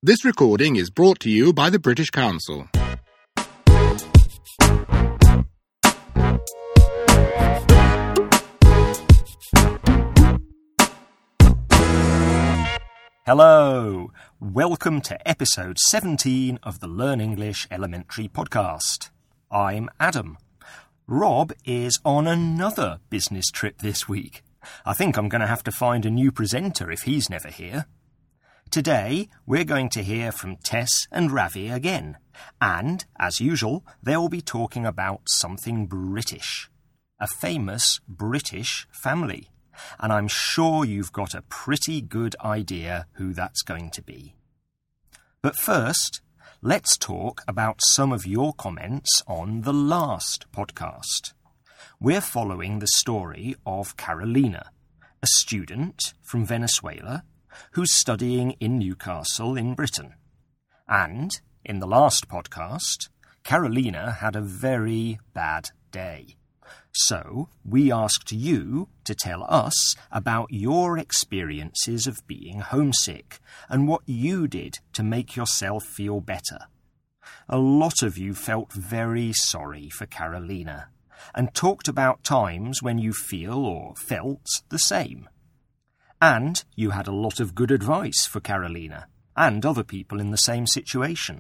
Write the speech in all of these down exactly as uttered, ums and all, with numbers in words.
This recording is brought to you by the British Council. Hello! Welcome to episode seventeen of the Learn English Elementary podcast. I'm Adam. Rob is on another business trip this week. I think I'm going to have to find a new presenter if he's never here. Today, we're going to hear from Tess and Ravi again. And, as usual, they'll be talking about something British. A famous British family. And I'm sure you've got a pretty good idea who that's going to be. But first, let's talk about some of your comments on the last podcast. We're following the story of Carolina, a student from Venezuela who's studying in Newcastle in Britain. And, in the last podcast, Carolina had a very bad day. So, we asked you to tell us about your experiences of being homesick and what you did to make yourself feel better. A lot of you felt very sorry for Carolina and talked about times when you feel or felt the same. And you had a lot of good advice for Carolina and other people in the same situation.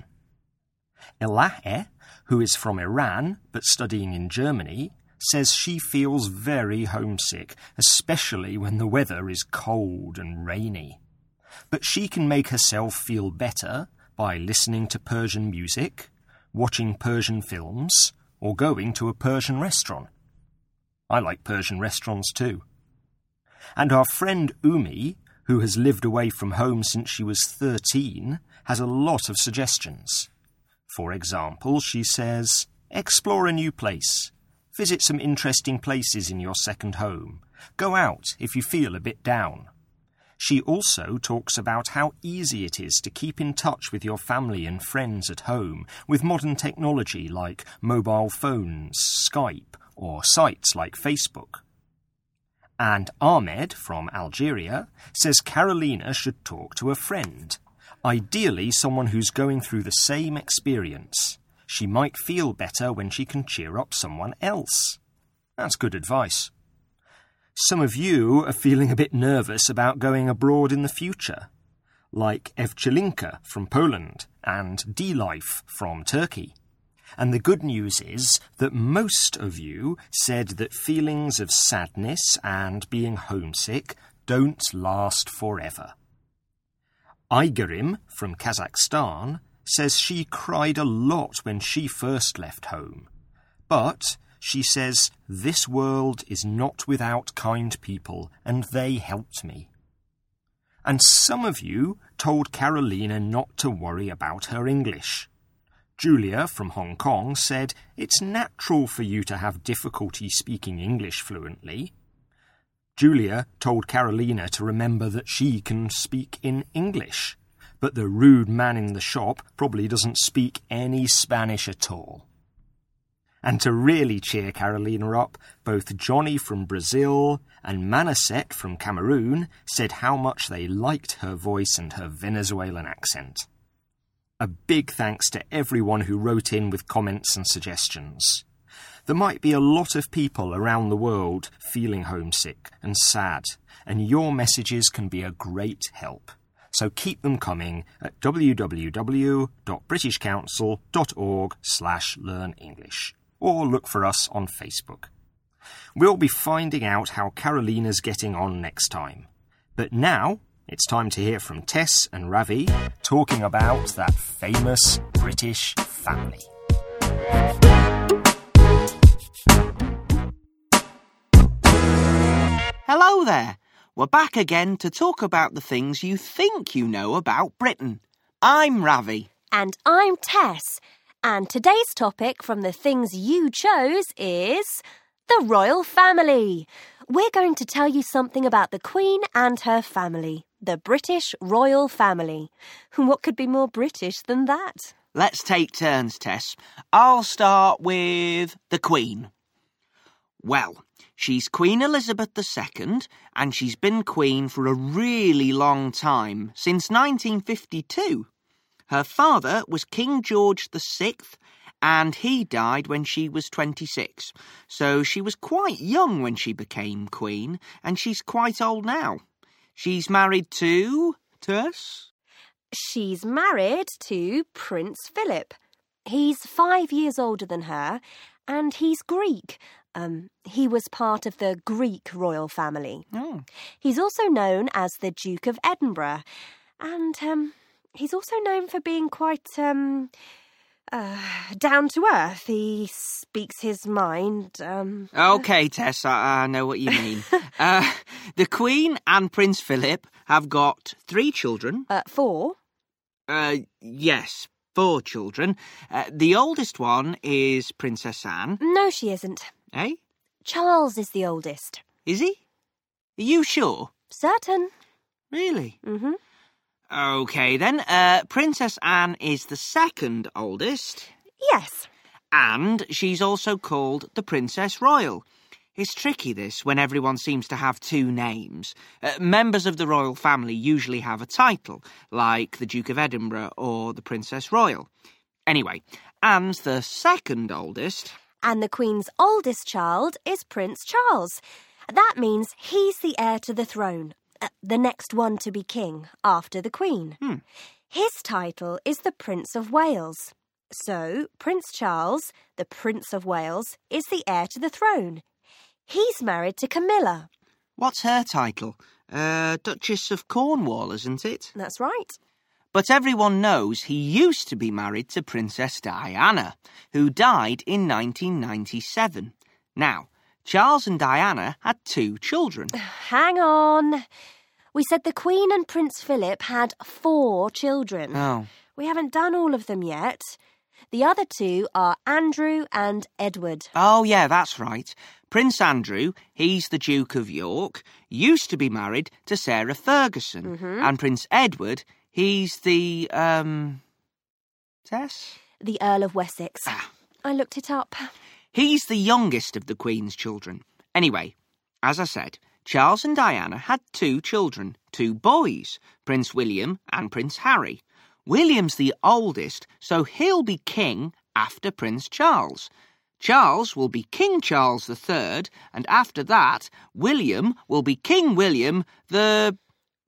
Elahe, who is from Iran but studying in Germany, says she feels very homesick, especially when the weather is cold and rainy. But she can make herself feel better by listening to Persian music, watching Persian films, or going to a Persian restaurant. I like Persian restaurants too. And our friend Umi, who has lived away from home since she was thirteen, has a lot of suggestions. For example, she says, explore a new place. Visit some interesting places in your second home. Go out if you feel a bit down. She also talks about how easy it is to keep in touch with your family and friends at home with modern technology like mobile phones, Skype, or sites like Facebook. And Ahmed from Algeria says Carolina should talk to a friend, ideally someone who's going through the same experience. She might feel better when she can cheer up someone else. That's good advice. Some of you are feeling a bit nervous about going abroad in the future, like Evchelinka from Poland and D-Life from Turkey. And the good news is that most of you said that feelings of sadness and being homesick don't last forever. Aigerim from Kazakhstan says she cried a lot when she first left home. But she says, this world is not without kind people, and they helped me. And some of you told Carolina not to worry about her English. Julia from Hong Kong said, it's natural for you to have difficulty speaking English fluently. Julia told Carolina to remember that she can speak in English, but the rude man in the shop probably doesn't speak any Spanish at all. And to really cheer Carolina up, both Johnny from Brazil and Manaset from Cameroon said how much they liked her voice and her Venezuelan accent. A big thanks to everyone who wrote in with comments and suggestions. There might be a lot of people around the world feeling homesick and sad, and your messages can be a great help. So keep them coming at www.britishcouncil.org slash learnenglish, or look for us on Facebook. We'll be finding out how Carolina's getting on next time. But now, it's time to hear from Tess and Ravi talking about that famous British family. Hello there. We're back again to talk about the things you think you know about Britain. I'm Ravi. And I'm Tess. And today's topic from the things you chose is the royal family. We're going to tell you something about the Queen and her family, the British royal family. What could be more British than that? Let's take turns, Tess. I'll start with the Queen. Well, she's Queen Elizabeth the Second, and she's been Queen for a really long time, since nineteen fifty-two. Her father was King George the Sixth, and he died when she was twenty-six. So she was quite young when she became queen, and she's quite old now. She's married to... Tess? She's married to Prince Philip. He's five years older than her, and he's Greek. Um, he was part of the Greek royal family. Oh. He's also known as the Duke of Edinburgh, and um, he's also known for being quite um, uh, down to earth. He speaks his mind. Um, OK, Tess, I, I know what you mean. uh, the Queen and Prince Philip have got three children. uh, four. Uh, yes, four children. Uh, the oldest one is Princess Anne. No, she isn't. Eh? Charles is the oldest. Is he? Are you sure? Certain. Really? Mm-hmm. OK, then. Uh, Princess Anne is the second oldest. Yes. And she's also called the Princess Royal. It's tricky, this, when everyone seems to have two names. Uh, members of the royal family usually have a title, like the Duke of Edinburgh or the Princess Royal. Anyway, Anne's the second oldest. And the Queen's oldest child is Prince Charles. That means he's the heir to the throne, uh, the next one to be king after the Queen. Hmm. His title is the Prince of Wales. So, Prince Charles, the Prince of Wales, is the heir to the throne. He's married to Camilla. What's her title? Uh, Duchess of Cornwall, isn't it? That's right. But everyone knows he used to be married to Princess Diana, who died in nineteen ninety-seven. Now, Charles and Diana had two children. Hang on. We said the Queen and Prince Philip had four children. Oh. We haven't done all of them yet. The other two are Andrew and Edward. Oh, yeah, that's right. Prince Andrew, he's the Duke of York, used to be married to Sarah Ferguson. Mm-hmm. And Prince Edward, he's the, um... Tess? The Earl of Wessex. Ah. I looked it up. He's the youngest of the Queen's children. Anyway, as I said, Charles and Diana had two children, two boys, Prince William and Prince Harry. William's the oldest, so he'll be king after Prince Charles. Charles will be King Charles the Third, and after that, William will be King William the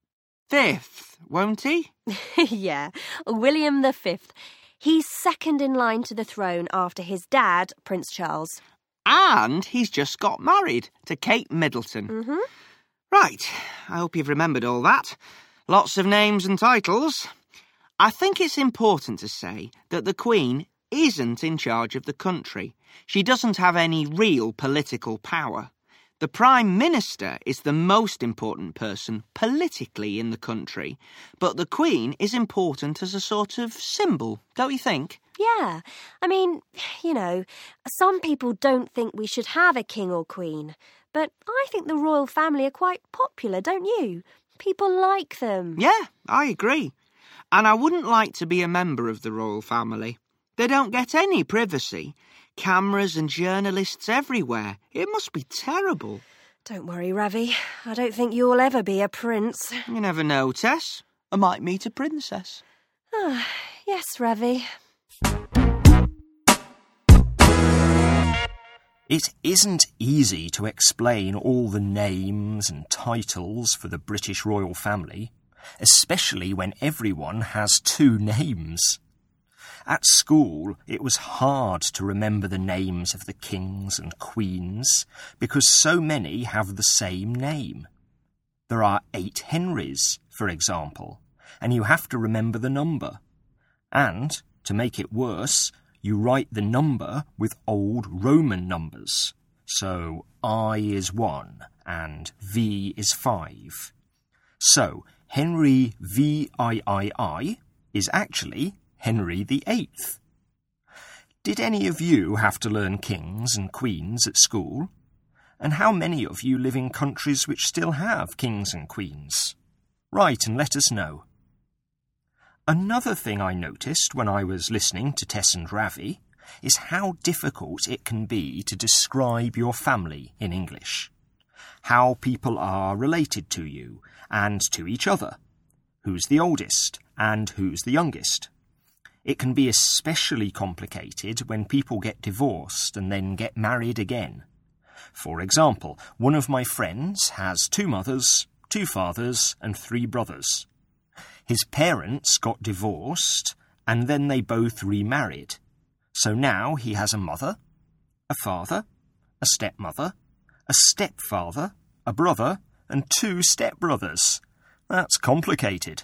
Fifth, won't he? Yeah, William the Fifth. He's second in line to the throne after his dad, Prince Charles. And he's just got married to Kate Middleton. Mm-hmm. Right, I hope you've remembered all that. Lots of names and titles. I think it's important to say that the Queen isn't in charge of the country. She doesn't have any real political power. The Prime Minister is the most important person politically in the country, but the Queen is important as a sort of symbol, don't you think? Yeah, I mean, you know, some people don't think we should have a king or queen, but I think the royal family are quite popular, don't you? People like them. Yeah, I agree. And I wouldn't like to be a member of the royal family. They don't get any privacy. Cameras and journalists everywhere. It must be terrible. Don't worry, Ravi. I don't think you'll ever be a prince. You never know, Tess. I might meet a princess. Ah, yes, Ravi. It isn't easy to explain all the names and titles for the British royal family, especially when everyone has two names. At school, it was hard to remember the names of the kings and queens because so many have the same name. There are eight Henrys, for example, and you have to remember the number. And, to make it worse, you write the number with old Roman numbers. So I is one and V is five. So Henry the Eighth is actually Henry the Eighth. Did any of you have to learn kings and queens at school? And how many of you live in countries which still have kings and queens? Write and let us know. Another thing I noticed when I was listening to Tess and Ravi is how difficult it can be to describe your family in English. How people are related to you and to each other. Who's the oldest and who's the youngest. It can be especially complicated when people get divorced and then get married again. For example, one of my friends has two mothers, two fathers, and three brothers. His parents got divorced, and then they both remarried. So now he has a mother, a father, a stepmother, a stepfather, a brother, and two stepbrothers. That's complicated.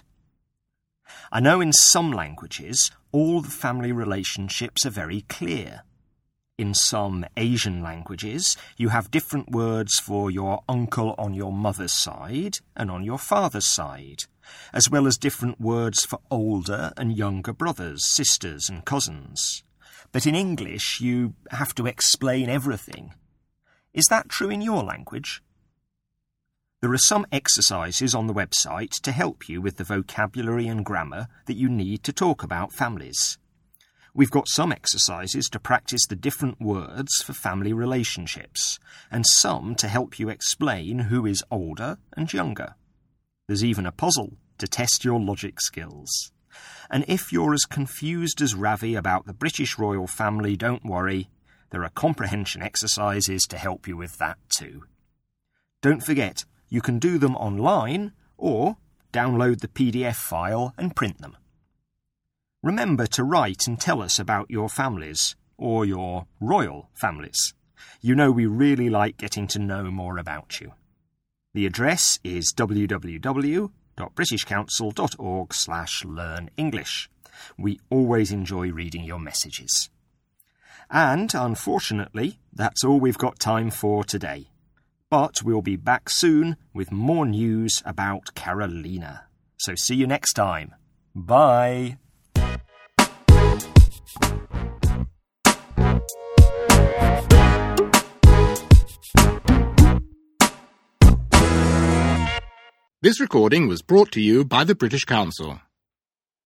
I know in some languages all the family relationships are very clear. In some Asian languages, you have different words for your uncle on your mother's side and on your father's side, as well as different words for older and younger brothers, sisters, and cousins. But in English, you have to explain everything. Is that true in your language? There are some exercises on the website to help you with the vocabulary and grammar that you need to talk about families. We've got some exercises to practice the different words for family relationships, and some to help you explain who is older and younger. There's even a puzzle to test your logic skills. And if you're as confused as Ravi about the British royal family, don't worry, there are comprehension exercises to help you with that too. Don't forget, you can do them online or download the P D F file and print them. Remember to write and tell us about your families, or your royal families. You know we really like getting to know more about you. The address is w w w dot british council dot org slash learn english. We always enjoy reading your messages. And, unfortunately, that's all we've got time for today. But we'll be back soon with more news about Carolina. So see you next time. Bye! This recording was brought to you by the British Council.